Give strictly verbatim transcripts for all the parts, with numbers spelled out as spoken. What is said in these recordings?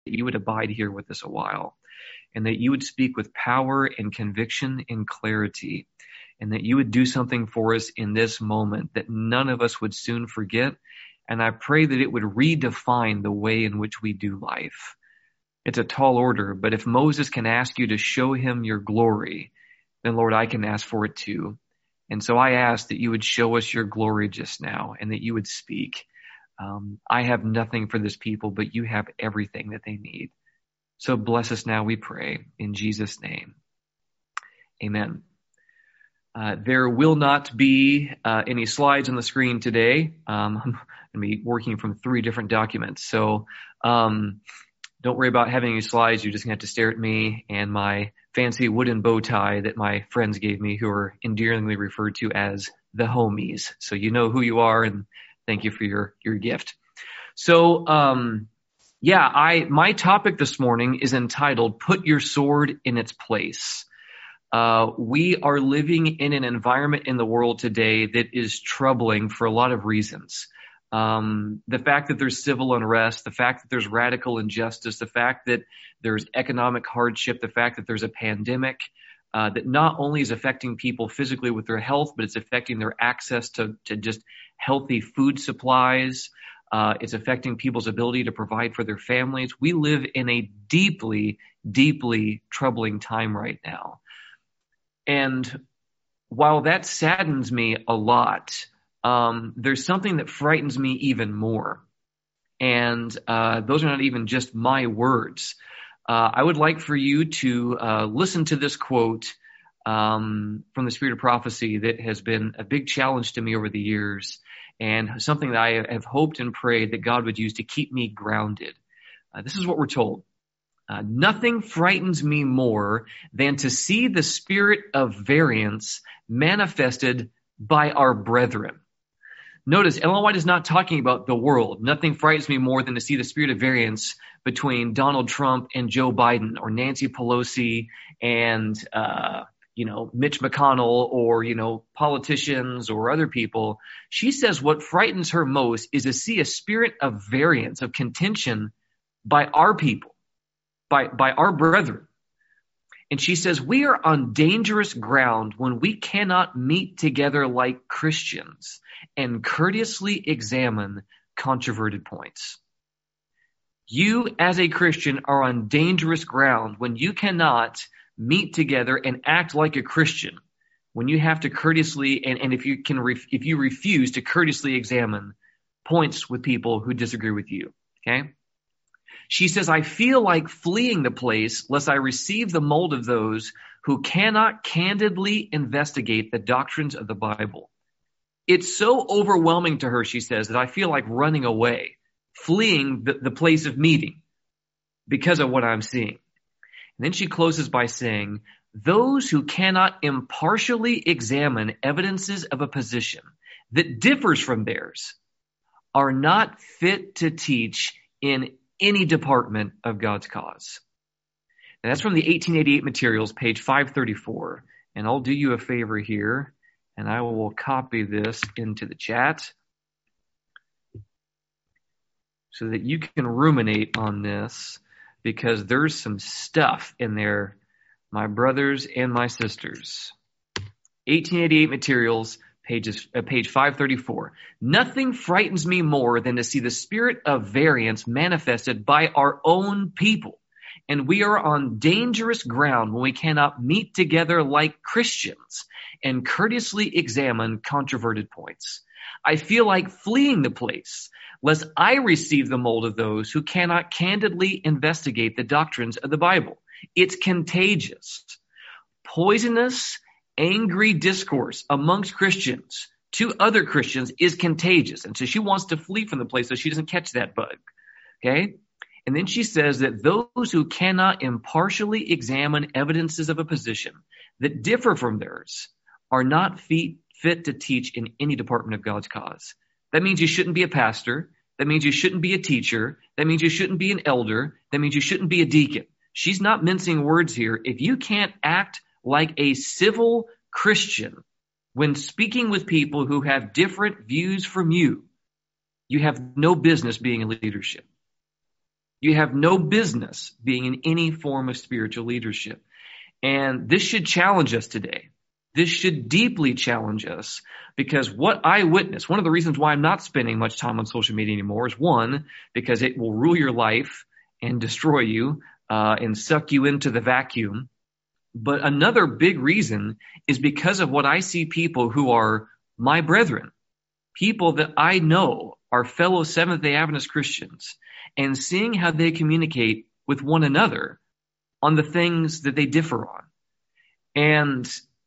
you would abide here with us a while, and that you would speak with power and conviction and clarity, and that you would do something for us in this moment that none of us would soon forget. And I pray that it would redefine the way in which we do life. It's a tall order, but if Moses can ask you to show him your glory, then Lord, I can ask for it too. And so I ask that you would show us your glory just now, and that you would speak. Um, I have nothing for this people, but you have everything that they need. So bless us now, we pray, in Jesus' name. Amen. Uh, there will not be uh, any slides on the screen today. Um, I'm going to be working from three different documents. So um, don't worry about having any slides. You're just going to have to stare at me and my fancy wooden bow tie that my friends gave me, who are endearingly referred to as the homies. So you know who you are, and thank you for your, your gift. So um, yeah, I my topic this morning is entitled, Put Your Sword in Its Place. Uh, we are living in an environment in the world today that is troubling for a lot of reasons. Um, the fact that there's civil unrest, the fact that there's radical injustice, the fact that there's economic hardship, the fact that there's a pandemic uh, that not only is affecting people physically with their health, but it's affecting their access to, to just healthy food supplies. Uh, it's affecting people's ability to provide for their families. We live in a deeply, deeply troubling time right now. And while that saddens me a lot, um, there's something that frightens me even more. And uh, those are not even just my words. Uh, I would like for you to uh, listen to this quote um, from the Spirit of Prophecy that has been a big challenge to me over the years, and something that I have hoped and prayed that God would use to keep me grounded. Uh, this is what we're told. Uh, nothing frightens me more than to see the spirit of variance manifested by our brethren. Notice, Ellen White is not talking about the world. Nothing frightens me more than to see the spirit of variance between Donald Trump and Joe Biden, or Nancy Pelosi and, uh, you know, Mitch McConnell, or, you know, politicians or other people. She says what frightens her most is to see a spirit of variance, of contention by our people. By, by our brethren. And she says, we are on dangerous ground when we cannot meet together like Christians and courteously examine controverted points. You as a Christian are on dangerous ground when you cannot meet together and act like a Christian, when you have to courteously, and, and if you can, ref, if you refuse to courteously examine points with people who disagree with you, okay? She says, I feel like fleeing the place lest I receive the mold of those who cannot candidly investigate the doctrines of the Bible. It's so overwhelming to her, she says, that I feel like running away, fleeing the, the place of meeting because of what I'm seeing. And then she closes by saying, those who cannot impartially examine evidences of a position that differs from theirs are not fit to teach in any department of God's cause. And that's from the eighteen eighty-eight materials, page five thirty-four. And I'll do you a favor here, and I will copy this into the chat so that you can ruminate on this, because there's some stuff in there, my brothers and my sisters. eighteen eighty-eight materials, Pages, uh, page five thirty-four. Nothing frightens me more than to see the spirit of variance manifested by our own people. And we are on dangerous ground when we cannot meet together like Christians and courteously examine controverted points. I feel like fleeing the place, lest I receive the mold of those who cannot candidly investigate the doctrines of the Bible. It's contagious. Poisonous, angry discourse amongst Christians to other Christians is contagious. And so she wants to flee from the place so she doesn't catch that bug. Okay? And then she says that those who cannot impartially examine evidences of a position that differ from theirs are not fit, fit to teach in any department of God's cause. That means you shouldn't be a pastor. That means you shouldn't be a teacher. That means you shouldn't be an elder. That means you shouldn't be a deacon. She's not mincing words here. If you can't act like a civil Christian when speaking with people who have different views from you, you have no business being in leadership. You have no business being in any form of spiritual leadership. And this should challenge us today. This should deeply challenge us, because what I witnessed, one of the reasons why I'm not spending much time on social media anymore is, one, because it will rule your life and destroy you uh, and suck you into the vacuum. But another big reason is because of what I see people who are my brethren, people that I know are fellow Seventh-day Adventist Christians, and seeing how they communicate with one another on the things that they differ on. And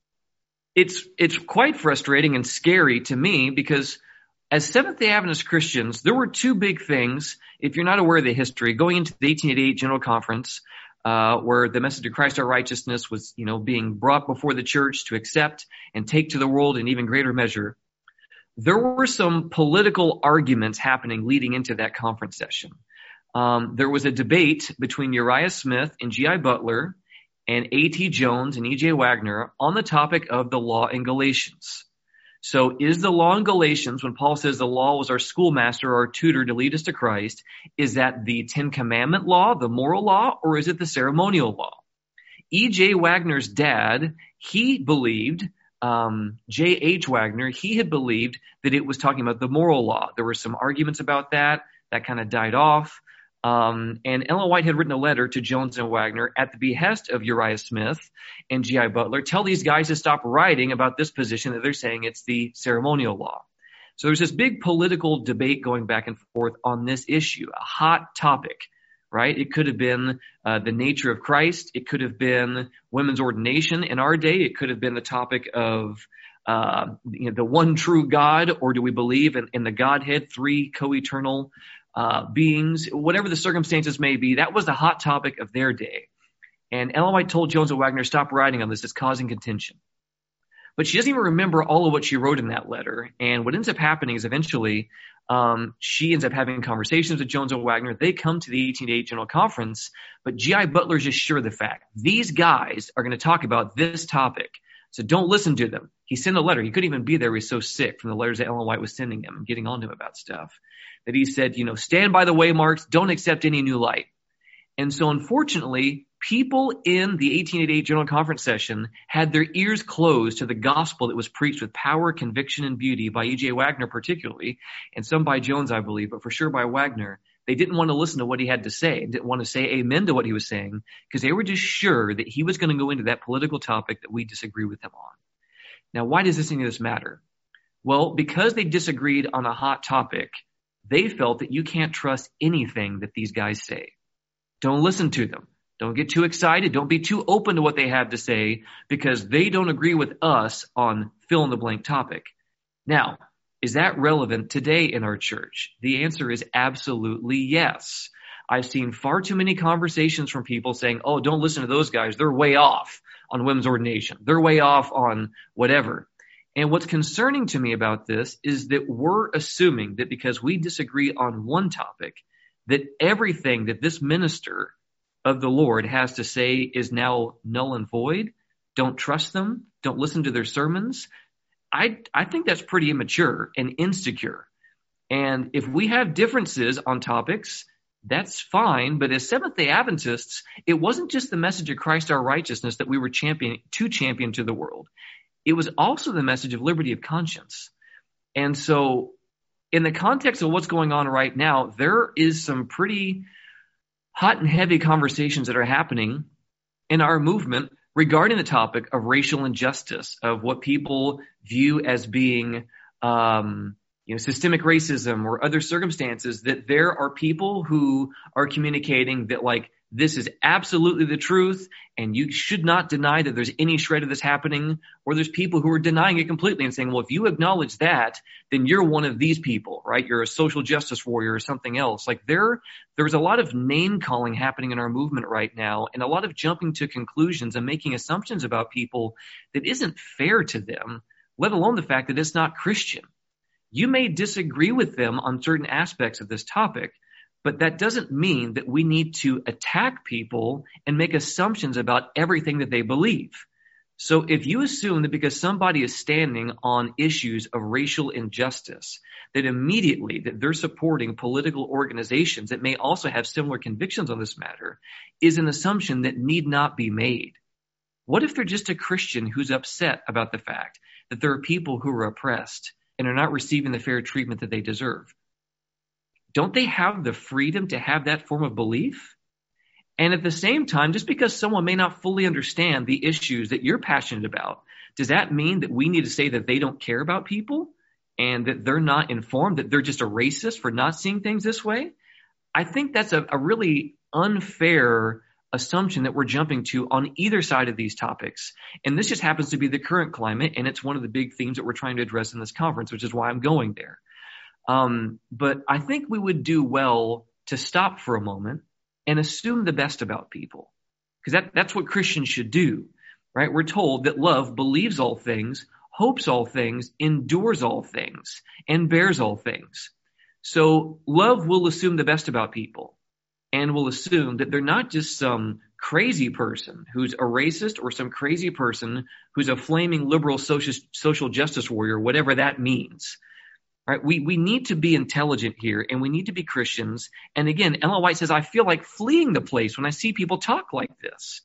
it's it's quite frustrating and scary to me, because as Seventh-day Adventist Christians, there were two big things, if you're not aware of the history, going into the eighteen eighty-eight General Conference, uh, where the message of Christ our righteousness was, you know, being brought before the church to accept and take to the world in even greater measure. There were some political arguments happening leading into that conference session. Um, there was a debate between Uriah Smith and G I Butler and A T Jones and E J Wagner on the topic of the law in Galatians. So is the law in Galatians, when Paul says the law was our schoolmaster or our tutor to lead us to Christ, is that the Ten Commandment law, the moral law, or is it the ceremonial law? E J Wagner's dad, he believed, um, J H Wagner, he had believed that it was talking about the moral law. There were some arguments about that. That kind of died off. Um, and Ellen White had written a letter to Jones and Wagner at the behest of Uriah Smith and G I Butler. Tell these guys to stop writing about this position that they're saying it's the ceremonial law. So there's this big political debate going back and forth on this issue, a hot topic, right? It could have been uh, the nature of Christ. It could have been women's ordination in our day. It could have been the topic of uh, you know, the one true God, or do we believe in, in the Godhead, three co-eternal Uh, beings, whatever the circumstances may be. That was the hot topic of their day. And Ellen White told Jones and Wagner, stop writing on this, it's causing contention. But she doesn't even remember all of what she wrote in that letter. And what ends up happening is eventually um, she ends up having conversations with Jones and Wagner. They come to the eighteen eighty-eight General Conference, but G I Butler's just sure of the fact, these guys are going to talk about this topic. So don't listen to them. He sent a letter. He couldn't even be there. He was so sick from the letters that Ellen White was sending him and getting on to him about stuff, that he said, you know, stand by the waymarks, don't accept any new light. And so unfortunately, people in the eighteen eighty-eight General Conference session had their ears closed to the gospel that was preached with power, conviction, and beauty by E J Wagner particularly, and some by Jones, I believe, but for sure by Wagner. They didn't want to listen to what he had to say, didn't want to say amen to what he was saying, because they were just sure that he was going to go into that political topic that we disagree with him on. Now, why does this any of this matter? Well, because they disagreed on a hot topic, they felt that you can't trust anything that these guys say. Don't listen to them. Don't get too excited. Don't be too open to what they have to say, because they don't agree with us on fill in the blank topic. Now, is that relevant today in our church? The answer is absolutely yes. I've seen far too many conversations from people saying, oh, don't listen to those guys. They're way off on women's ordination. They're way off on whatever. And what's concerning to me about this is that we're assuming that because we disagree on one topic, that everything that this minister of the Lord has to say is now null and void. Don't trust them. Don't listen to their sermons. I, I think that's pretty immature and insecure. And if we have differences on topics, that's fine. But as Seventh-day Adventists, it wasn't just the message of Christ our righteousness that we were champion to champion to the world. It was also the message of liberty of conscience. And so in the context of what's going on right now, there is some pretty hot and heavy conversations that are happening in our movement regarding the topic of racial injustice, of what people view as being um, you know, systemic racism or other circumstances, that there are people who are communicating that, like, this is absolutely the truth, and you should not deny that there's any shred of this happening. Or there's people who are denying it completely and saying, well, if you acknowledge that, then you're one of these people, right? You're a social justice warrior or something else. Like there, there's a lot of name calling happening in our movement right now, and a lot of jumping to conclusions and making assumptions about people that isn't fair to them, let alone the fact that it's not Christian. You may disagree with them on certain aspects of this topic, but that doesn't mean that we need to attack people and make assumptions about everything that they believe. So if you assume that because somebody is standing on issues of racial injustice, that immediately that they're supporting political organizations that may also have similar convictions on this matter, is an assumption that need not be made. What if they're just a Christian who's upset about the fact that there are people who are oppressed and are not receiving the fair treatment that they deserve? Don't they have the freedom to have that form of belief? And at the same time, just because someone may not fully understand the issues that you're passionate about, does that mean that we need to say that they don't care about people and that they're not informed, that they're just a racist for not seeing things this way? I think that's a, a really unfair assumption that we're jumping to on either side of these topics. And this just happens to be the current climate, and it's one of the big themes that we're trying to address in this conference, which is why I'm going there. Um, but I think we would do well to stop for a moment and assume the best about people, because that, that's what Christians should do, right? We're told that love believes all things, hopes all things, endures all things, and bears all things. So love will assume the best about people and will assume that they're not just some crazy person who's a racist or some crazy person who's a flaming liberal social, social justice warrior, whatever that means. Right? We we need to be intelligent here, and we need to be Christians. And again, Ellen White says, I feel like fleeing the place when I see people talk like this.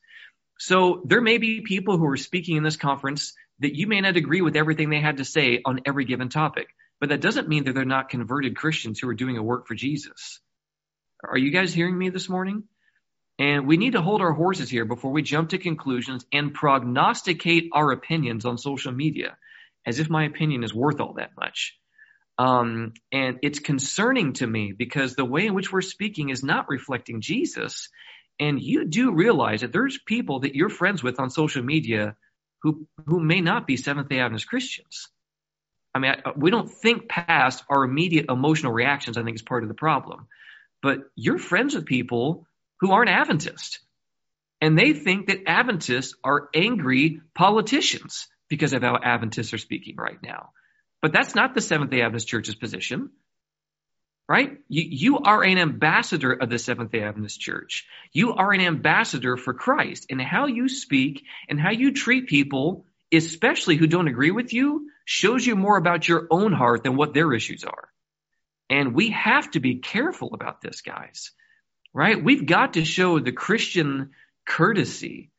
So there may be people who are speaking in this conference that you may not agree with everything they had to say on every given topic, but that doesn't mean that they're not converted Christians who are doing a work for Jesus. Are you guys hearing me this morning? And we need to hold our horses here before we jump to conclusions and prognosticate our opinions on social media, as if my opinion is worth all that much. Um, and it's concerning to me because the way in which we're speaking is not reflecting Jesus. And you do realize that there's people that you're friends with on social media who, who may not be Seventh-day Adventist Christians. I mean, I, we don't think past our immediate emotional reactions, I think is part of the problem. But you're friends with people who aren't Adventist. And they think that Adventists are angry politicians because of how Adventists are speaking right now. But that's not the Seventh-day Adventist Church's position, right? You, you are an ambassador of the Seventh-day Adventist Church. You are an ambassador for Christ. And how you speak and how you treat people, especially who don't agree with you, shows you more about your own heart than what their issues are. And we have to be careful about this, guys, right? We've got to show the Christian courtesy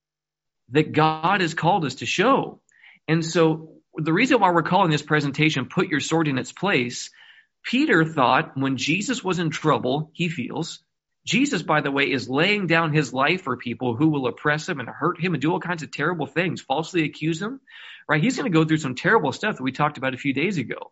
that God has called us to show. And so the reason why we're calling this presentation, Put Your Sword in Its Place, Peter thought when Jesus was in trouble, he feels, Jesus, by the way, is laying down his life for people who will oppress him and hurt him and do all kinds of terrible things, falsely accuse him, right? He's going to go through some terrible stuff that we talked about a few days ago.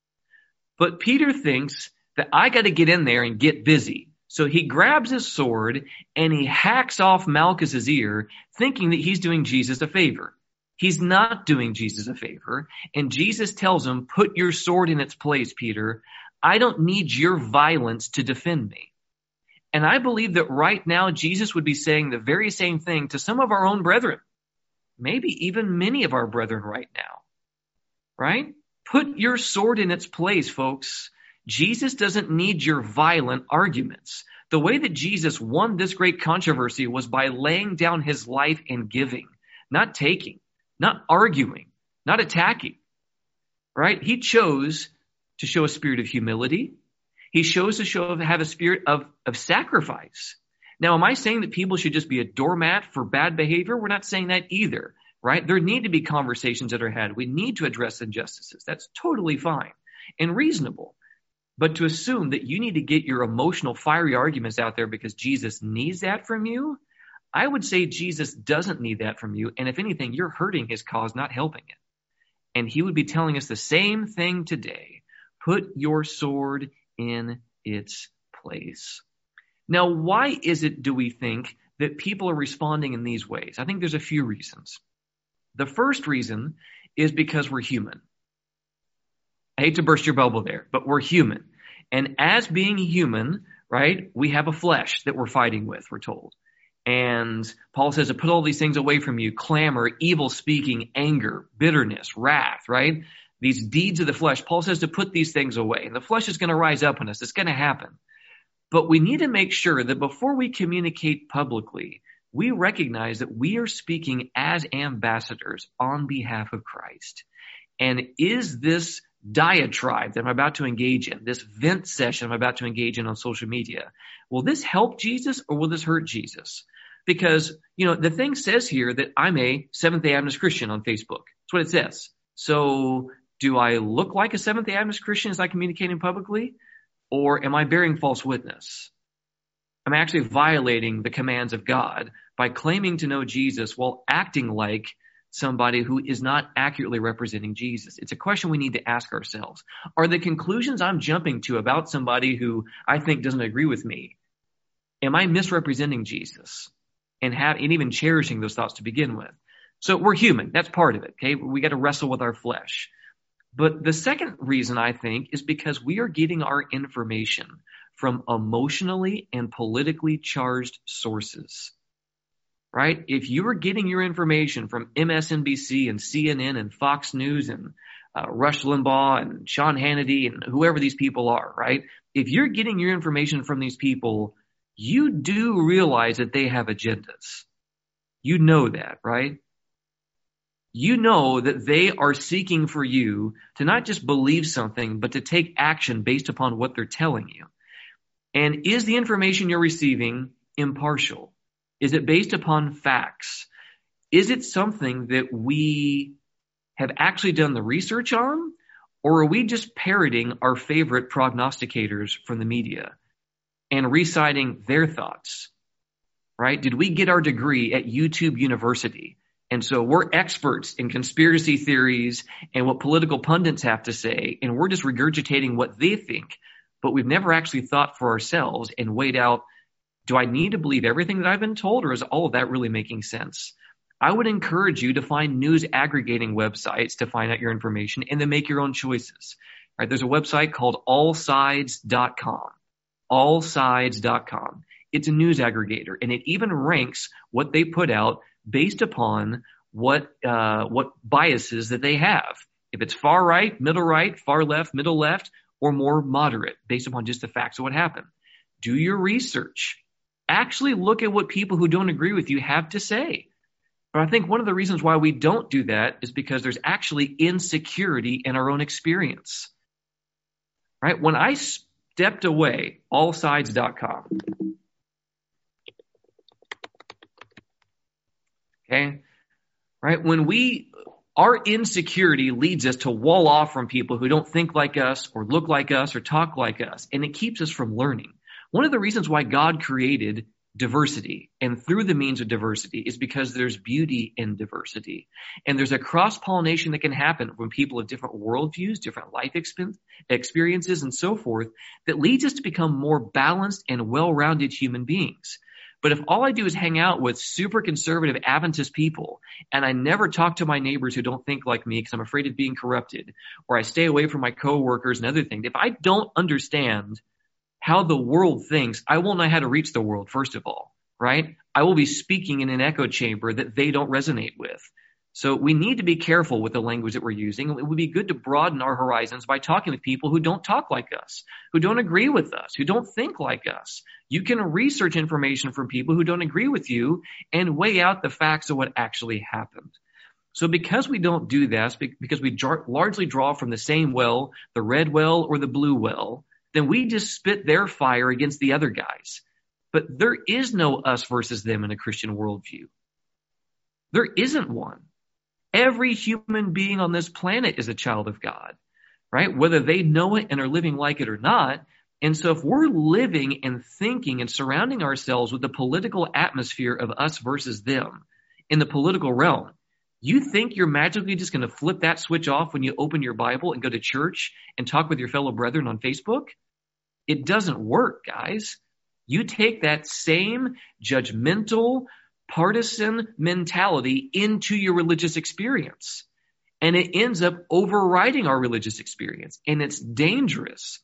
But Peter thinks that I got to get in there and get busy. So he grabs his sword and he hacks off Malchus's ear, thinking that he's doing Jesus a favor. He's not doing Jesus a favor. And Jesus tells him, put your sword in its place, Peter. I don't need your violence to defend me. And I believe that right now, Jesus would be saying the very same thing to some of our own brethren, maybe even many of our brethren right now, right? Put your sword in its place, folks. Jesus doesn't need your violent arguments. The way that Jesus won this great controversy was by laying down his life and giving, not taking. Not arguing, not attacking, right? He chose to show a spirit of humility. He chose to show have a spirit of, of sacrifice. Now, am I saying that people should just be a doormat for bad behavior? We're not saying that either, right? There need to be conversations that are had. We need to address injustices. That's totally fine and reasonable. But to assume that you need to get your emotional, fiery arguments out there because Jesus needs that from you, I would say Jesus doesn't need that from you. And if anything, you're hurting his cause, not helping it. And he would be telling us the same thing today. Put your sword in its place. Now, why is it, do we think, that people are responding in these ways? I think there's a few reasons. The first reason is because we're human. I hate to burst your bubble there, but we're human. And as being human, right, we have a flesh that we're fighting with, we're told. And Paul says to put all these things away from you, clamor, evil speaking, anger, bitterness, wrath, right? These deeds of the flesh. Paul says to put these things away. And the flesh is going to rise up on us. It's going to happen. But we need to make sure that before we communicate publicly we recognize that we are speaking as ambassadors on behalf of Christ. And is this diatribe that I'm about to engage in, this vent session I'm about to engage in on social media, will this help Jesus or will this hurt Jesus? Because, you know, the thing says here that I'm a Seventh-day Adventist Christian on Facebook. That's what it says. So do I look like a Seventh-day Adventist Christian as I communicate publicly? Or am I bearing false witness? I'm actually violating the commands of God by claiming to know Jesus while acting like somebody who is not accurately representing Jesus. It's a question we need to ask ourselves. Are the conclusions I'm jumping to about somebody who I think doesn't agree with me, am I misrepresenting Jesus and have and even cherishing those thoughts to begin with? So we're human. That's part of it. Okay, we got to wrestle with our flesh. But the second reason, I think, is because we are getting our information from emotionally and politically charged sources, right? If you are getting your information from M S N B C and C N N and Fox News and uh, Rush Limbaugh and Sean Hannity and whoever these people are, right? If you're getting your information from these people, you do realize that they have agendas. You know that, right? You know that they are seeking for you to not just believe something, but to take action based upon what they're telling you. And is the information you're receiving impartial? Is it based upon facts? Is it something that we have actually done the research on? Or are we just parroting our favorite prognosticators from the media and reciting their thoughts, right? Did we get our degree at YouTube University? And so we're experts in conspiracy theories and what political pundits have to say, and we're just regurgitating what they think, but we've never actually thought for ourselves and weighed out, do I need to believe everything that I've been told, or is all of that really making sense? I would encourage you to find news aggregating websites to find out your information and then make your own choices. Right? There's a website called all sides dot com. all sides dot com. It's a news aggregator, and it even ranks what they put out based upon what uh, what biases that they have. If it's far right, middle right, far left, middle left, or more moderate, based upon just the facts of what happened. Do your research. Actually look at what people who don't agree with you have to say. But I think one of the reasons why we don't do that is because there's actually insecurity in our own experience. Right? When I stepped away, all sides dot com. Okay? Right? When we, our insecurity leads us to wall off from people who don't think like us or look like us or talk like us, and it keeps us from learning. One of the reasons why God created diversity and through the means of diversity is because there's beauty in diversity. And there's a cross-pollination that can happen when people have different worldviews, different life experiences, and so forth, that leads us to become more balanced and well-rounded human beings. But if all I do is hang out with super conservative Adventist people and I never talk to my neighbors who don't think like me because I'm afraid of being corrupted, or I stay away from my coworkers and other things, if I don't understand how the world thinks, I won't know how to reach the world, first of all, right? I will be speaking in an echo chamber that they don't resonate with. So we need to be careful with the language that we're using. It would be good to broaden our horizons by talking with people who don't talk like us, who don't agree with us, who don't think like us. You can research information from people who don't agree with you and weigh out the facts of what actually happened. So because we don't do that, because we jar- largely draw from the same well, the red well or the blue well, then we just spit their fire against the other guys. But there is no us versus them in a Christian worldview. There isn't one. Every human being on this planet is a child of God, right? Whether they know it and are living like it or not. And so if we're living and thinking and surrounding ourselves with the political atmosphere of us versus them in the political realm, you think you're magically just going to flip that switch off when you open your Bible and go to church and talk with your fellow brethren on Facebook? It doesn't work, guys. You take that same judgmental, partisan mentality into your religious experience, and it ends up overriding our religious experience, and it's dangerous.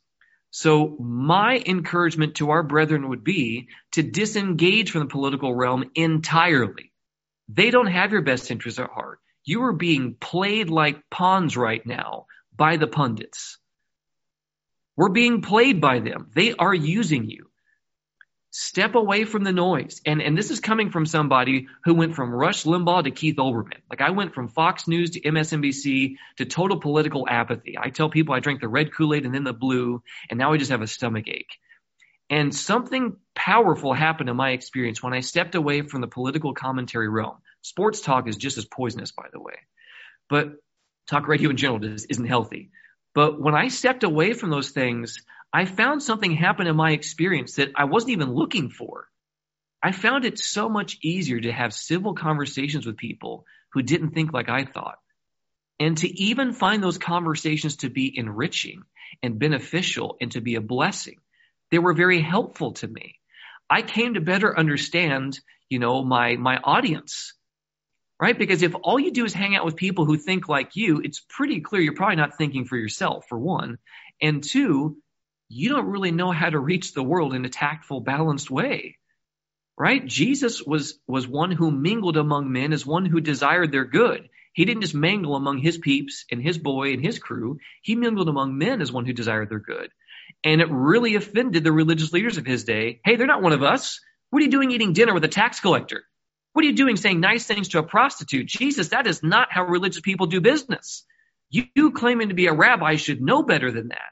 So my encouragement to our brethren would be to disengage from the political realm entirely. They don't have your best interests at heart. You are being played like pawns right now by the pundits. We're being played by them. They are using you. Step away from the noise. And, and this is coming from somebody who went from Rush Limbaugh to Keith Olbermann. Like I went from Fox News to M S N B C to total political apathy. I tell people I drank the red Kool-Aid and then the blue, and now I just have a stomach ache. And something powerful happened in my experience when I stepped away from the political commentary realm. Sports talk is just as poisonous, by the way. But talk radio in general isn't healthy. But when I stepped away from those things, I found something happen in my experience that I wasn't even looking for. I found it so much easier to have civil conversations with people who didn't think like I thought. And to even find those conversations to be enriching and beneficial and to be a blessing. They were very helpful to me. I came to better understand, you know, my, my audience, right? Because if all you do is hang out with people who think like you, it's pretty clear you're probably not thinking for yourself, for one. And two, you don't really know how to reach the world in a tactful, balanced way, right? Jesus was, was one who mingled among men as one who desired their good. He didn't just mingle among his peeps and his boy and his crew. He mingled among men as one who desired their good. And it really offended the religious leaders of his day. Hey, they're not one of us. What are you doing eating dinner with a tax collector? What are you doing saying nice things to a prostitute? Jesus, that is not how religious people do business. You, you claiming to be a rabbi should know better than that.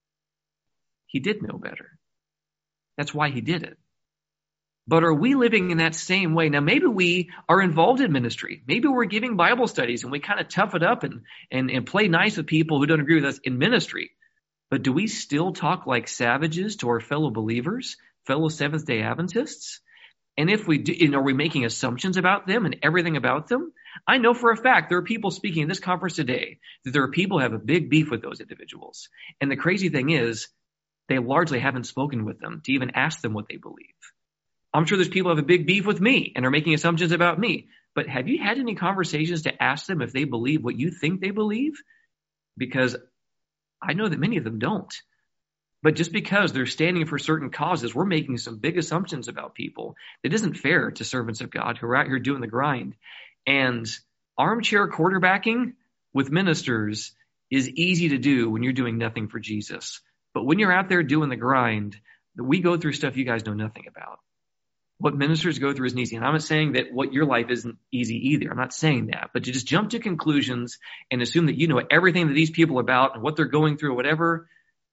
He did know better. That's why he did it. But are we living in that same way? Now, maybe we are involved in ministry. Maybe we're giving Bible studies and we kind of tough it up and, and, and play nice with people who don't agree with us in ministry. But do we still talk like savages to our fellow believers, fellow Seventh-day Adventists? And if we do, you know, are we making assumptions about them and everything about them? I know for a fact there are people speaking in this conference today that there are people who have a big beef with those individuals. And the crazy thing is, they largely haven't spoken with them to even ask them what they believe. I'm sure there's people who have a big beef with me and are making assumptions about me. But have you had any conversations to ask them if they believe what you think they believe? Because I know that many of them don't. But just because they're standing for certain causes, we're making some big assumptions about people that isn't fair to servants of God who are out here doing the grind. And armchair quarterbacking with ministers is easy to do when you're doing nothing for Jesus. But when you're out there doing the grind, we go through stuff you guys know nothing about. What ministers go through isn't easy. And I'm not saying that what your life isn't easy either. I'm not saying that. But to just jump to conclusions and assume that you know everything that these people are about and what they're going through or whatever,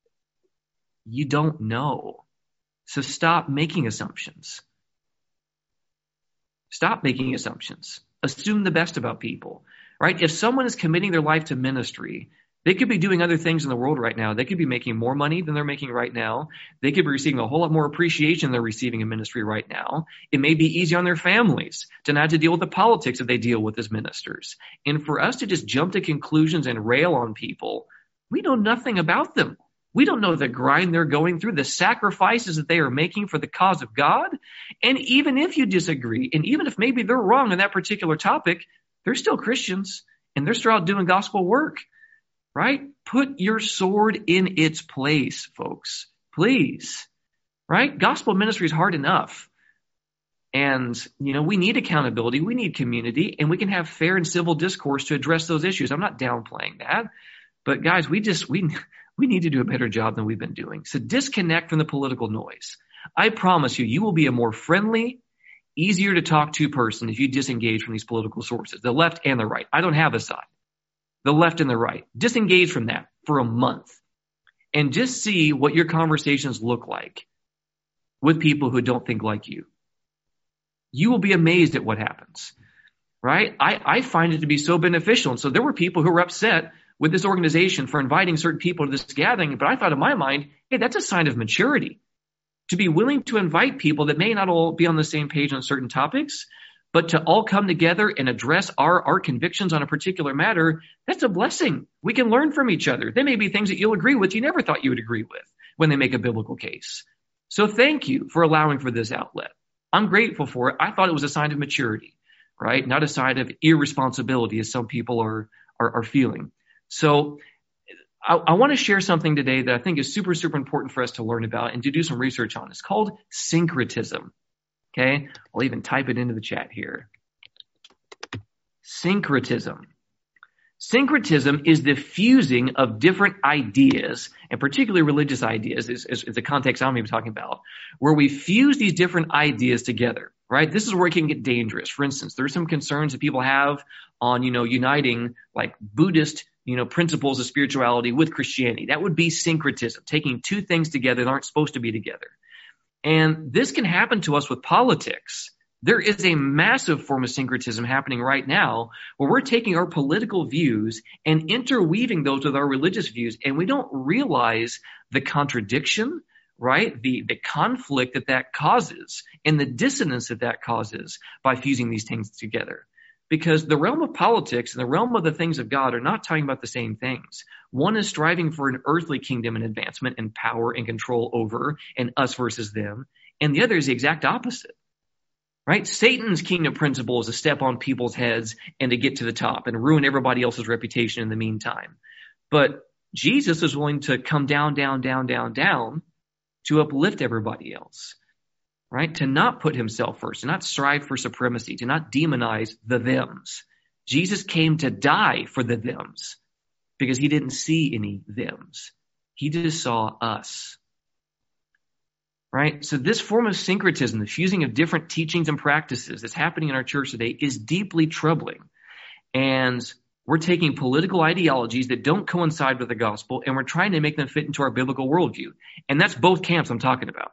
you don't know. So stop making assumptions. Stop making assumptions. Assume the best about people, right? If someone is committing their life to ministry, they could be doing other things in the world right now. They could be making more money than they're making right now. They could be receiving a whole lot more appreciation than they're receiving in ministry right now. It may be easy on their families to not have to deal with the politics that they deal with as ministers. And for us to just jump to conclusions and rail on people, we know nothing about them. We don't know the grind they're going through, the sacrifices that they are making for the cause of God. And even if you disagree, and even if maybe they're wrong on that particular topic, they're still Christians and they're still out doing gospel work. Right? Put your sword in its place, folks. Please. Right? Gospel ministry is hard enough. And, you know, we need accountability. We need community. And we can have fair and civil discourse to address those issues. I'm not downplaying that. But guys, we just, we, we need to do a better job than we've been doing. So disconnect from the political noise. I promise you, you will be a more friendly, easier to talk to person if you disengage from these political sources, the left and the right. I don't have a side. The left and the right. Disengage from that for a month and just see what your conversations look like with people who don't think like you. You will be amazed at what happens, right? I, I find it to be so beneficial. And so there were people who were upset with this organization for inviting certain people to this gathering. But I thought in my mind, hey, that's a sign of maturity. To be willing to invite people that may not all be on the same page on certain topics, but to all come together and address our, our convictions on a particular matter, that's a blessing. We can learn from each other. There may be things that you'll agree with you never thought you would agree with when they make a biblical case. So thank you for allowing for this outlet. I'm grateful for it. I thought it was a sign of maturity, right? Not a sign of irresponsibility as some people are, are, are feeling. So I, I want to share something today that I think is super, super important for us to learn about and to do some research on. It's called syncretism. Okay, I'll even type it into the chat here. Syncretism. Syncretism is the fusing of different ideas, and particularly religious ideas is, is, is the context I'm even talking about, where we fuse these different ideas together, right? This is where it can get dangerous. For instance, there's some concerns that people have on, you know, uniting like Buddhist, you know, principles of spirituality with Christianity. That would be syncretism, taking two things together that aren't supposed to be together. And this can happen to us with politics. There is a massive form of syncretism happening right now where we're taking our political views and interweaving those with our religious views, and we don't realize the contradiction, right? The, the conflict that that causes and the dissonance that that causes by fusing these things together. Because the realm of politics and the realm of the things of God are not talking about the same things. One is striving for an earthly kingdom and advancement and power and control over, and us versus them. And the other is the exact opposite. Right? Satan's kingdom principle is to step on people's heads and to get to the top and ruin everybody else's reputation in the meantime. But Jesus is willing to come down, down, down, down, down to uplift everybody else. Right? To not put himself first, to not strive for supremacy, to not demonize the thems. Jesus came to die for the thems because he didn't see any thems. He just saw us. Right? So this form of syncretism, the fusing of different teachings and practices that's happening in our church today is deeply troubling. And we're taking political ideologies that don't coincide with the gospel and we're trying to make them fit into our biblical worldview. And that's both camps I'm talking about.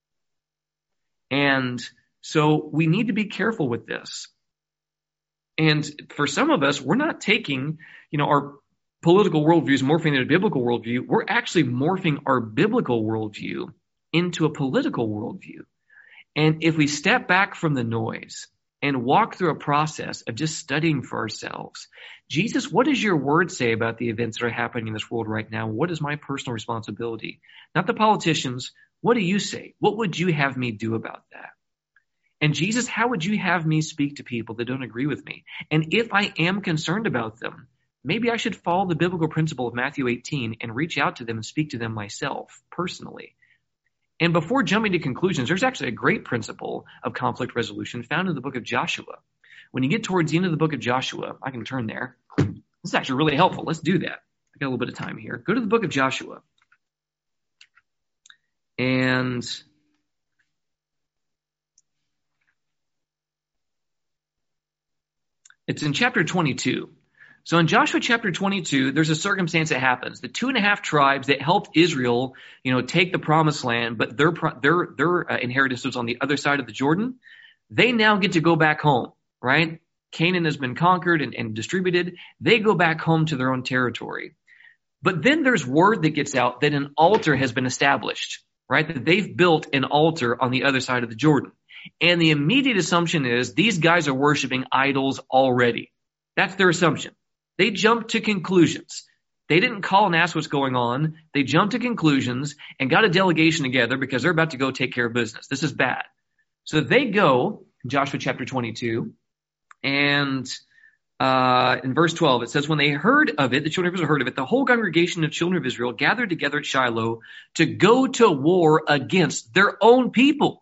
And so we need to be careful with this. And for some of us, we're not taking, you know, our political worldviews, morphing into a biblical worldview. We're actually morphing our biblical worldview into a political worldview. And if we step back from the noise and walk through a process of just studying for ourselves, Jesus, what does your word say about the events that are happening in this world right now? What is my personal responsibility? Not the politicians. What do you say? What would you have me do about that? And Jesus, how would you have me speak to people that don't agree with me? And if I am concerned about them, maybe I should follow the biblical principle of Matthew eighteen and reach out to them and speak to them myself personally. And before jumping to conclusions, there's actually a great principle of conflict resolution found in the book of Joshua. When you get towards the end of the book of Joshua, I can turn there. This is actually really helpful. Let's do that. I got a little bit of time here. Go to the book of Joshua. And it's in chapter twenty-two. So in Joshua chapter twenty-two, there's a circumstance that happens. The two and a half tribes that helped Israel, you know, take the promised land, but their their their uh, inheritance was on the other side of the Jordan. They now get to go back home, right? Canaan has been conquered and, and distributed. They go back home to their own territory. But then there's word that gets out that an altar has been established, right? That they've built an altar on the other side of the Jordan. And the immediate assumption is these guys are worshiping idols already. That's their assumption. They jumped to conclusions. They didn't call and ask what's going on. They jumped to conclusions and got a delegation together because they're about to go take care of business. This is bad. So they go, in Joshua chapter twenty-two, and uh, in verse twelve, it says, when they heard of it, the children of Israel heard of it, the whole congregation of children of Israel gathered together at Shiloh to go to war against their own people.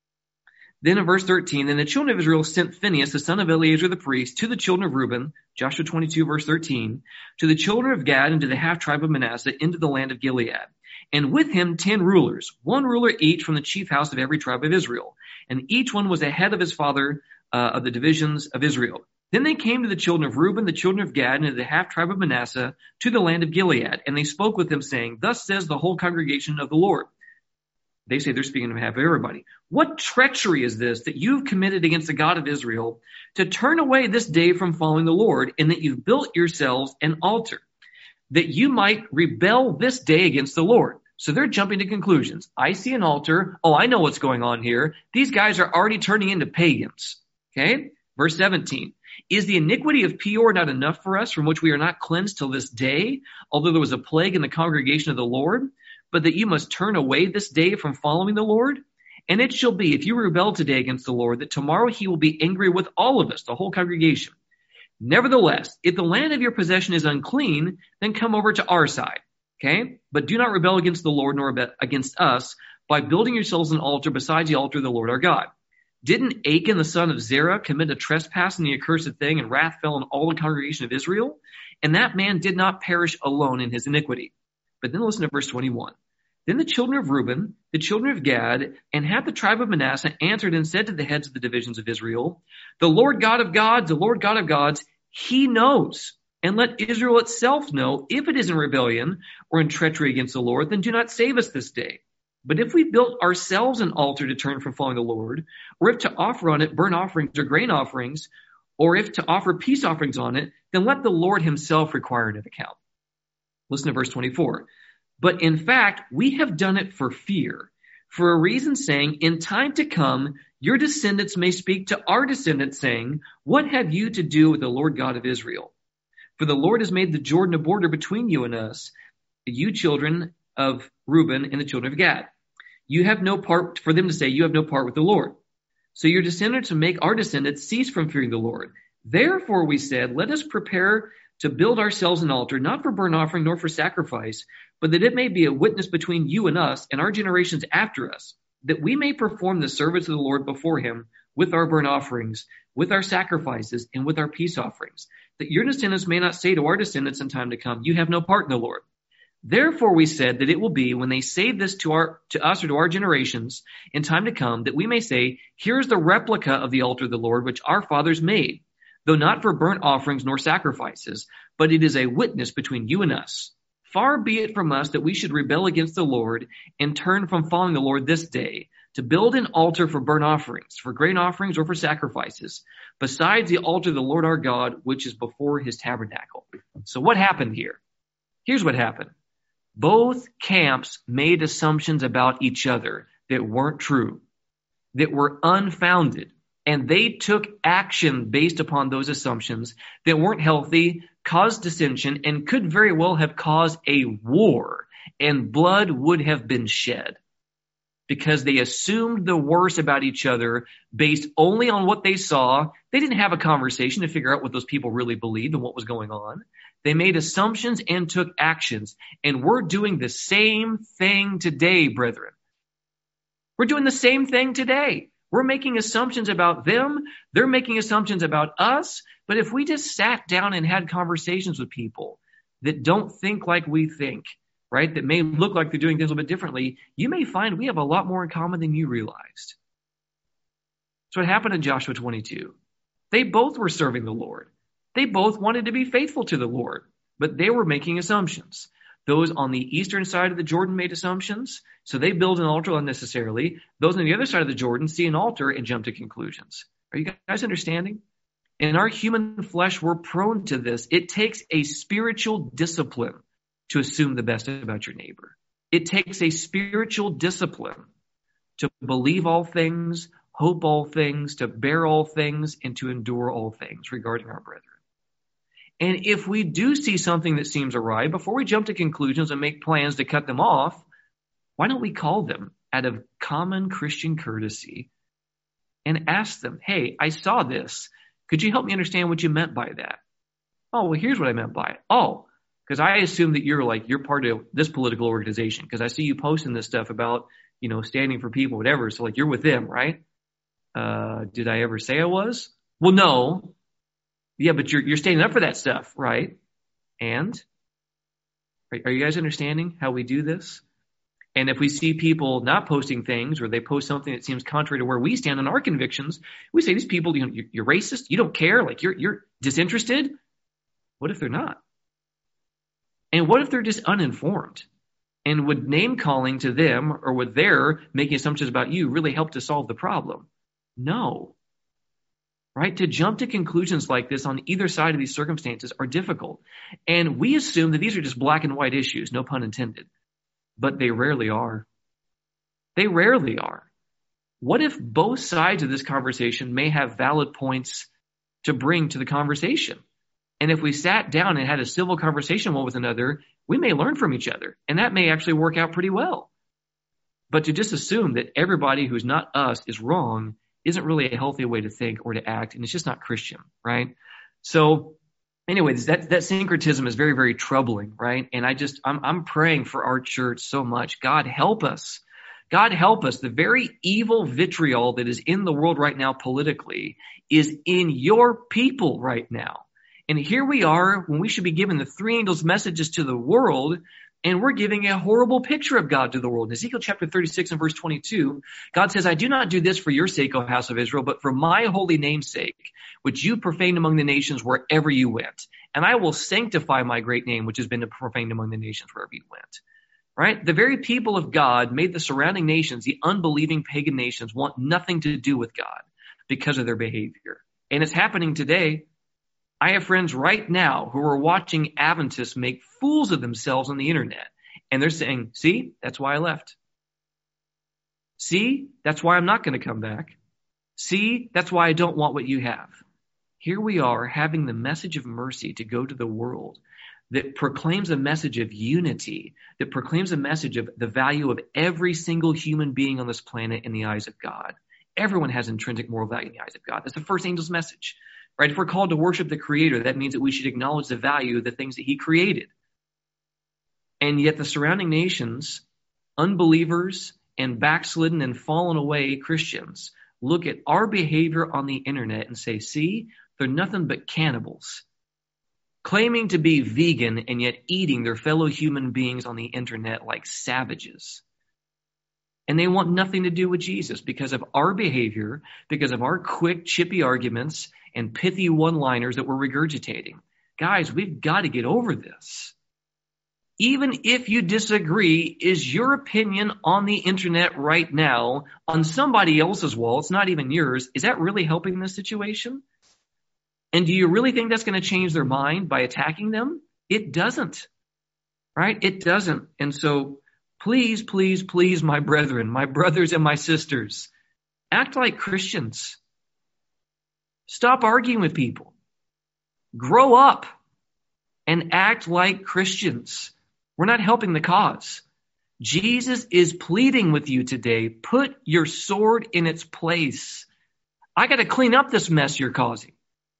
Then in verse thirteen, then the children of Israel sent Phinehas, the son of Eleazar the priest, to the children of Reuben, Joshua twenty-two, verse thirteen, to the children of Gad and to the half tribe of Manasseh into the land of Gilead. And with him ten rulers, one ruler each from the chief house of every tribe of Israel. And each one was the head of his father uh, of the divisions of Israel. Then they came to the children of Reuben, the children of Gad, and to the half tribe of Manasseh, to the land of Gilead. And they spoke with them, saying, thus says the whole congregation of the Lord. They say they're speaking on behalf of everybody. What treachery is this that you've committed against the God of Israel to turn away this day from following the Lord, and that you've built yourselves an altar, that you might rebel this day against the Lord? So they're jumping to conclusions. I see an altar. Oh, I know what's going on here. These guys are already turning into pagans. Okay? Verse seventeen. Is the iniquity of Peor not enough for us, from which we are not cleansed till this day, although there was a plague in the congregation of the Lord? But that you must turn away this day from following the Lord? And it shall be, if you rebel today against the Lord, that tomorrow he will be angry with all of us, the whole congregation. Nevertheless, if the land of your possession is unclean, then come over to our side. Okay? But do not rebel against the Lord nor against us by building yourselves an altar besides the altar of the Lord our God. Didn't Achan, the son of Zerah, commit a trespass in the accursed thing, and wrath fell on all the congregation of Israel? And that man did not perish alone in his iniquity. But then listen to verse twenty-one. Then the children of Reuben, the children of Gad, and half the tribe of Manasseh answered and said to the heads of the divisions of Israel, the Lord God of gods, the Lord God of gods, he knows. And let Israel itself know, if it is in rebellion or in treachery against the Lord, then do not save us this day. But if we built ourselves an altar to turn from following the Lord, or if to offer on it burnt offerings or grain offerings, or if to offer peace offerings on it, then let the Lord himself require it of account. Listen to verse twenty-four. But in fact, we have done it for fear, for a reason, saying, in time to come, your descendants may speak to our descendants, saying, what have you to do with the Lord God of Israel? For the Lord has made the Jordan a border between you and us, you children of Reuben and the children of Gad. You have no part, for them to say, you have no part with the Lord. So your descendants will make our descendants cease from fearing the Lord. Therefore we said, let us prepare to build ourselves an altar, not for burnt offering nor for sacrifice, but that it may be a witness between you and us and our generations after us, that we may perform the service of the Lord before him with our burnt offerings, with our sacrifices, and with our peace offerings, that your descendants may not say to our descendants in time to come, you have no part in the Lord. Therefore we said that it will be when they say this to our to us or to our generations in time to come, that we may say, here is the replica of the altar of the Lord, which our fathers made, though not for burnt offerings nor sacrifices, but it is a witness between you and us. Far be it from us that we should rebel against the Lord and turn from following the Lord this day, to build an altar for burnt offerings, for grain offerings, or for sacrifices, besides the altar of the Lord our God, which is before his tabernacle. So what happened here? Here's what happened. Both camps made assumptions about each other that weren't true, that were unfounded, and they took action based upon those assumptions that weren't healthy, caused dissension, and could very well have caused a war, and blood would have been shed, because they assumed the worst about each other based only on what they saw. They didn't have a conversation to figure out what those people really believed and what was going on. They made assumptions and took actions. And we're doing the same thing today, brethren. We're doing the same thing today. We're making assumptions about them. They're making assumptions about us. But if we just sat down and had conversations with people that don't think like we think, right, that may look like they're doing things a little bit differently, you may find we have a lot more in common than you realized. So what happened in Joshua twenty-two? They both were serving the Lord. They both wanted to be faithful to the Lord, but they were making assumptions. Those on the eastern side of the Jordan made assumptions, so they build an altar unnecessarily. Those on the other side of the Jordan see an altar and jump to conclusions. Are you guys understanding? In our human flesh, we're prone to this. It takes a spiritual discipline to assume the best about your neighbor. It takes a spiritual discipline to believe all things, hope all things, to bear all things, and to endure all things regarding our brethren. And if we do see something that seems awry, before we jump to conclusions and make plans to cut them off, why don't we call them out of common Christian courtesy and ask them, hey, I saw this. Could you help me understand what you meant by that? Oh, well, here's what I meant by it. Oh, because I assume that you're like, you're part of this political organization because I see you posting this stuff about, you know, standing for people, whatever. So like you're with them, right? Uh, did I ever say I was? Well, no. Yeah, but you're, you're standing up for that stuff, right? And are, are you guys understanding how we do this? And if we see people not posting things or they post something that seems contrary to where we stand on our convictions, we say these people, you know, you're, you're racist. You don't care. Like you're, you're disinterested. What if they're not? And what if they're just uninformed? And would name calling to them or would their making assumptions about you really help to solve the problem? No. Right? To jump to conclusions like this on either side of these circumstances are difficult. And we assume that these are just black and white issues, no pun intended. But they rarely are. They rarely are. What if both sides of this conversation may have valid points to bring to the conversation? And if we sat down and had a civil conversation one with another, we may learn from each other. And that may actually work out pretty well. But to just assume that everybody who's not us is wrong isn't really a healthy way to think or to act, and it's just not Christian, right? So anyways, that, that syncretism is very, very troubling, right? And I just, I'm, I'm praying for our church so much. God, help us. God help us. The very evil vitriol that is in the world right now politically is in your people right now. And here we are when we should be giving the three angels messages to the world, and we're giving a horrible picture of God to the world. In Ezekiel chapter thirty-six and verse twenty-two, God says, I do not do this for your sake, O house of Israel, but for my holy name's sake, which you profaned among the nations wherever you went. And I will sanctify my great name, which has been profaned among the nations wherever you went. Right? The very people of God made the surrounding nations, the unbelieving pagan nations, want nothing to do with God because of their behavior. And it's happening today. I have friends right now who are watching Adventists make fools of themselves on the internet. And they're saying, see, that's why I left. See, that's why I'm not going to come back. See, that's why I don't want what you have. Here we are having the message of mercy to go to the world that proclaims a message of unity, that proclaims a message of the value of every single human being on this planet in the eyes of God. Everyone has intrinsic moral value in the eyes of God. That's the first angel's message, right? If we're called to worship the Creator, that means that we should acknowledge the value of the things that He created. And yet the surrounding nations, unbelievers and backslidden and fallen away Christians, look at our behavior on the internet and say, see, they're nothing but cannibals, claiming to be vegan and yet eating their fellow human beings on the internet like savages. And they want nothing to do with Jesus because of our behavior, because of our quick, chippy arguments and pithy one-liners that we're regurgitating. Guys, we've got to get over this. Even if you disagree, is your opinion on the internet right now on somebody else's wall, it's not even yours, is that really helping this situation? And do you really think that's going to change their mind by attacking them? It doesn't, right? It doesn't. And so please, please, please, my brethren, my brothers and my sisters, act like Christians. Stop arguing with people. Grow up and act like Christians. We're not helping the cause. Jesus is pleading with you today. Put your sword in its place. I got to clean up this mess you're causing.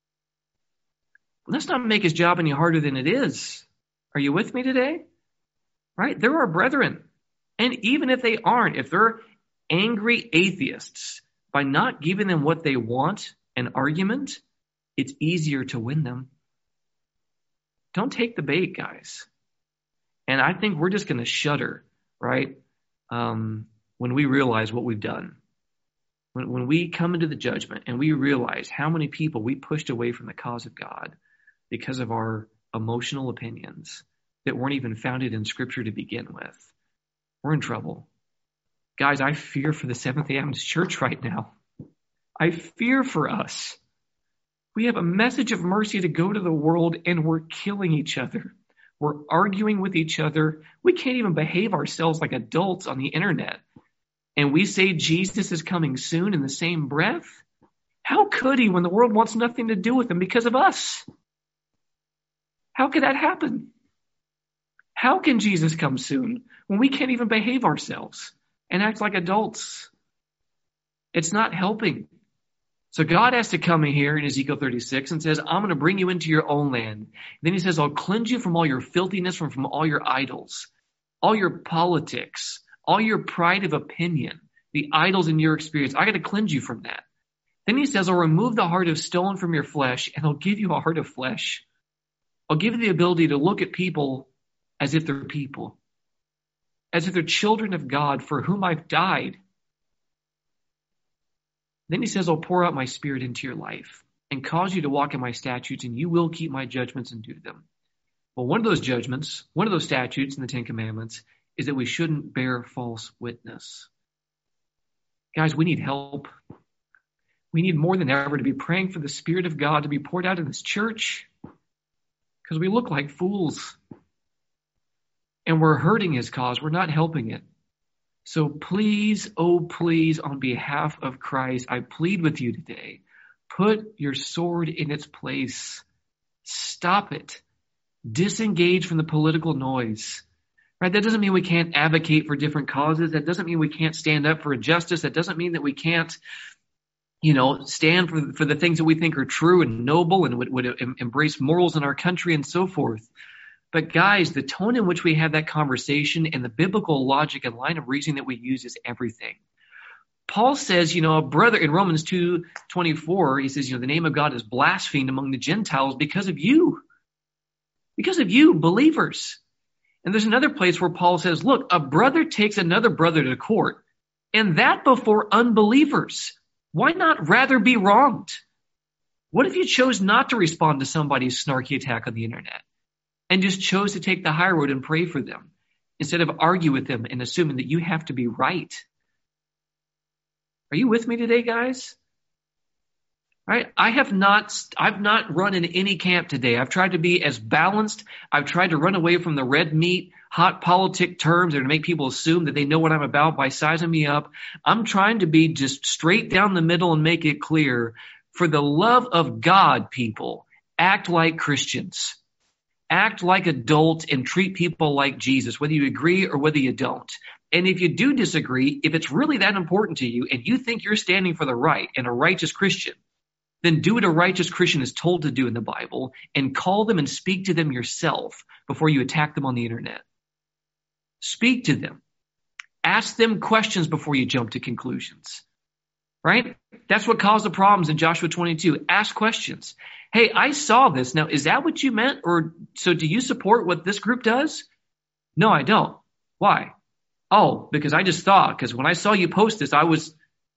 Let's not make his job any harder than it is. Are you with me today? Right? There are brethren. And even if they aren't, if they're angry atheists, by not giving them what they want, an argument, it's easier to win them. Don't take the bait, guys. And I think we're just going to shudder, right? Um, when we realize what we've done. When, when we come into the judgment and we realize how many people we pushed away from the cause of God because of our emotional opinions that weren't even founded in Scripture to begin with, we're in trouble. Guys, I fear for the Seventh-day Adventist Church right now. I fear for us. We have a message of mercy to go to the world, and we're killing each other. We're arguing with each other. We can't even behave ourselves like adults on the internet. And we say Jesus is coming soon in the same breath? How could he when the world wants nothing to do with him because of us? How could that happen? How can Jesus come soon when we can't even behave ourselves and act like adults? It's not helping. So God has to come in here in Ezekiel thirty-six and says, I'm going to bring you into your own land. And then he says, I'll cleanse you from all your filthiness, from, from all your idols, all your politics, all your pride of opinion, the idols in your experience. I got to cleanse you from that. Then he says, I'll remove the heart of stone from your flesh, and I'll give you a heart of flesh. I'll give you the ability to look at people as if they're people, as if they're children of God for whom I've died. Then he says, I'll pour out my Spirit into your life and cause you to walk in my statutes, and you will keep my judgments and do them. Well, one of those judgments, one of those statutes in the Ten Commandments is that we shouldn't bear false witness. Guys, we need help. We need more than ever to be praying for the Spirit of God to be poured out in this church, because we look like fools and we're hurting his cause. We're not helping it. So please, oh please, on behalf of Christ, I plead with you today, put your sword in its place. Stop it. Disengage from the political noise. Right? That doesn't mean we can't advocate for different causes. That doesn't mean we can't stand up for justice. That doesn't mean that we can't, you know, stand for, for the things that we think are true and noble and would, would embrace morals in our country and so forth. But guys, the tone in which we have that conversation and the biblical logic and line of reasoning that we use is everything. Paul says, you know, a brother in Romans two twenty-four, he says, you know, the name of God is blasphemed among the Gentiles because of you. Because of you, believers. And there's another place where Paul says, look, a brother takes another brother to court, and that before unbelievers. Why not rather be wronged? What if you chose not to respond to somebody's snarky attack on the internet and just chose to take the high road and pray for them instead of argue with them and assuming that you have to be right? Are you with me today, guys? Right? I have not, I've not run in any camp today. I've tried to be as balanced. I've tried to run away from the red meat, hot politic terms that are to make people assume that they know what I'm about by sizing me up. I'm trying to be just straight down the middle and make it clear. For the love of God, people, act like Christians. Act like adults and treat people like Jesus, whether you agree or whether you don't. And if you do disagree, if it's really that important to you and you think you're standing for the right and a righteous Christian, then do what a righteous Christian is told to do in the Bible and call them and speak to them yourself before you attack them on the internet. Speak to them. Ask them questions before you jump to conclusions. Right? That's what caused the problems in Joshua twenty-two. Ask questions. Hey, I saw this. Now, is that what you meant? Or so do you support what this group does? No, I don't. Why? Oh, because I just thought, because when I saw you post this, I was,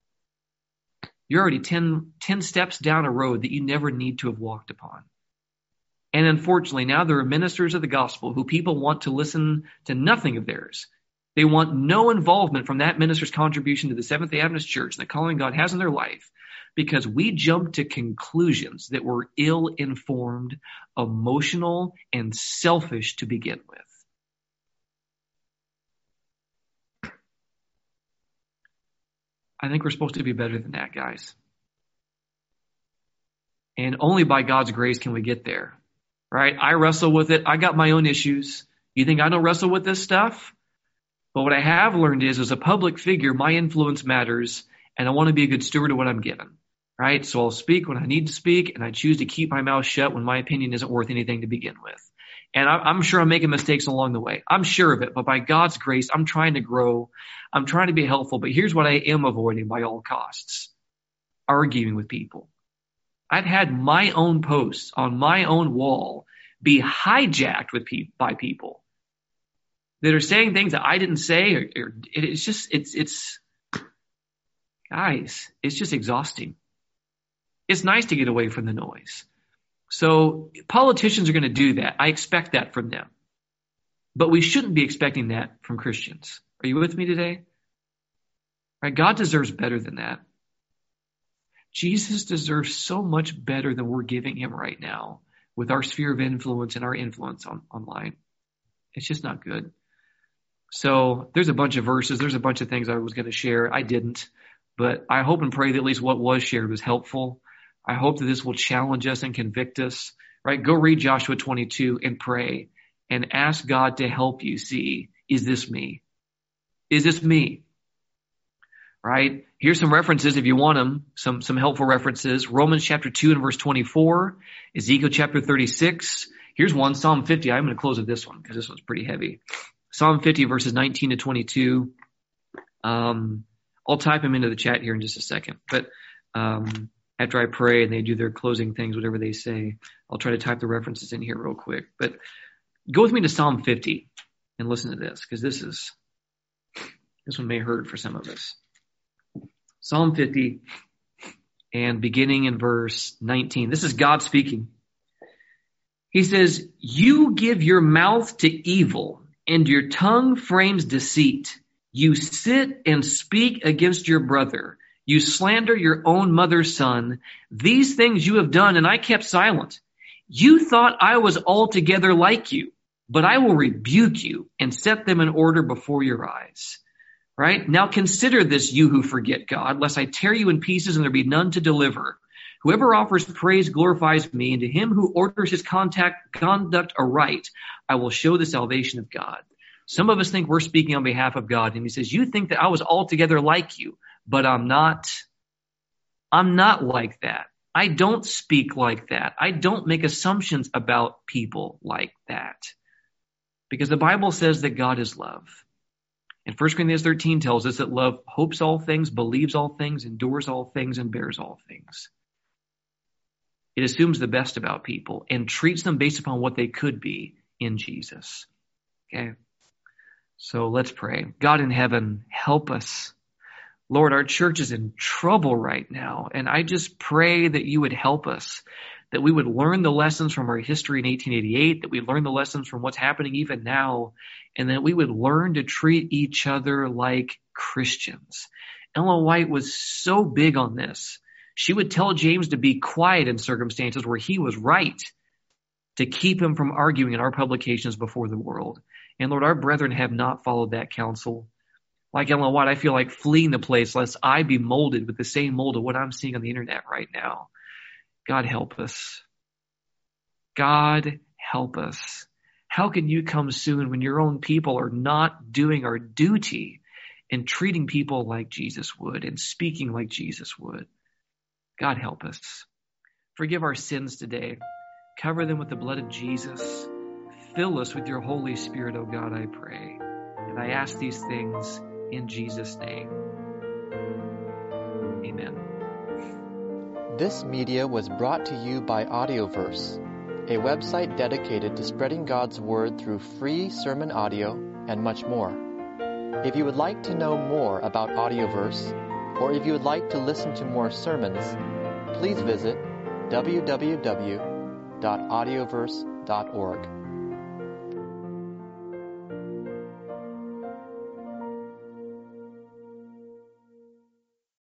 you're already ten, ten steps down a road that you never need to have walked upon. And unfortunately, now there are ministers of the gospel who people want to listen to nothing of theirs. They want no involvement from that minister's contribution to the Seventh-day Adventist Church and the calling God has in their life, because we jump to conclusions that were ill-informed, emotional, and selfish to begin with. I think we're supposed to be better than that, guys. And only by God's grace can we get there, right? I wrestle with it. I got my own issues. You think I don't wrestle with this stuff? But what I have learned is, as a public figure, my influence matters, and I want to be a good steward of what I'm given, right? So I'll speak when I need to speak, and I choose to keep my mouth shut when my opinion isn't worth anything to begin with. And I'm sure I'm making mistakes along the way. I'm sure of it. But by God's grace, I'm trying to grow. I'm trying to be helpful. But here's what I am avoiding by all costs: arguing with people. I've had my own posts on my own wall be hijacked with pe- by people that are saying things that I didn't say. Or, or it's just, it's, it's, guys, it's just exhausting. It's nice to get away from the noise. So politicians are going to do that. I expect that from them. But we shouldn't be expecting that from Christians. Are you with me today? Right? God deserves better than that. Jesus deserves so much better than we're giving him right now with our sphere of influence and our influence on, online. It's just not good. So there's a bunch of verses. There's a bunch of things I was going to share. I didn't. But I hope and pray that at least what was shared was helpful. I hope that this will challenge us and convict us, right? Go read Joshua twenty-two and pray and ask God to help you see, is this me? Is this me? Right? Here's some references if you want them, some, some helpful references. Romans chapter two and verse twenty-four, Ezekiel chapter thirty-six. Here's one, Psalm fifty. I'm going to close with this one because this one's pretty heavy. Psalm fifty verses nineteen to twenty-two. Um, I'll type them into the chat here in just a second. But, um, after I pray and they do their closing things, whatever they say, I'll try to type the references in here real quick. But go with me to Psalm fifty and listen to this, because this is, this one may hurt for some of us. Psalm fifty, and beginning in verse nineteen. This is God speaking. He says, "You give your mouth to evil, and your tongue frames deceit. You sit and speak against your brother. You slander your own mother's son. These things you have done, and I kept silent. You thought I was altogether like you, but I will rebuke you and set them in order before your eyes." Right? "Now consider this, you who forget God, lest I tear you in pieces and there be none to deliver. Whoever offers praise glorifies me, and to him who orders his contact, conduct aright, I will show the salvation of God." Some of us think we're speaking on behalf of God, and he says, you think that I was altogether like you, but I'm not. I'm not like that. I don't speak like that. I don't make assumptions about people like that. Because the Bible says that God is love. And First Corinthians thirteen tells us that love hopes all things, believes all things, endures all things, and bears all things. It assumes the best about people and treats them based upon what they could be in Jesus. Okay? So let's pray. God in heaven, help us. Lord, our church is in trouble right now, and I just pray that you would help us, that we would learn the lessons from our history in eighteen eighty-eight, that we learn the lessons from what's happening even now, and that we would learn to treat each other like Christians. Ellen White was so big on this. She would tell James to be quiet in circumstances where he was right, to keep him from arguing in our publications before the world. And Lord, our brethren have not followed that counsel. Like Ellen White, I feel like fleeing the place lest I be molded with the same mold of what I'm seeing on the internet right now. God help us. God help us. How can you come soon when your own people are not doing our duty and treating people like Jesus would and speaking like Jesus would? God help us. Forgive our sins today. Cover them with the blood of Jesus. Fill us with your Holy Spirit, O God, I pray. And I ask these things in Jesus' name. Amen. This media was brought to you by Audioverse, a website dedicated to spreading God's Word through free sermon audio and much more. If you would like to know more about Audioverse, or if you would like to listen to more sermons, please visit w w w dot audioverse dot org.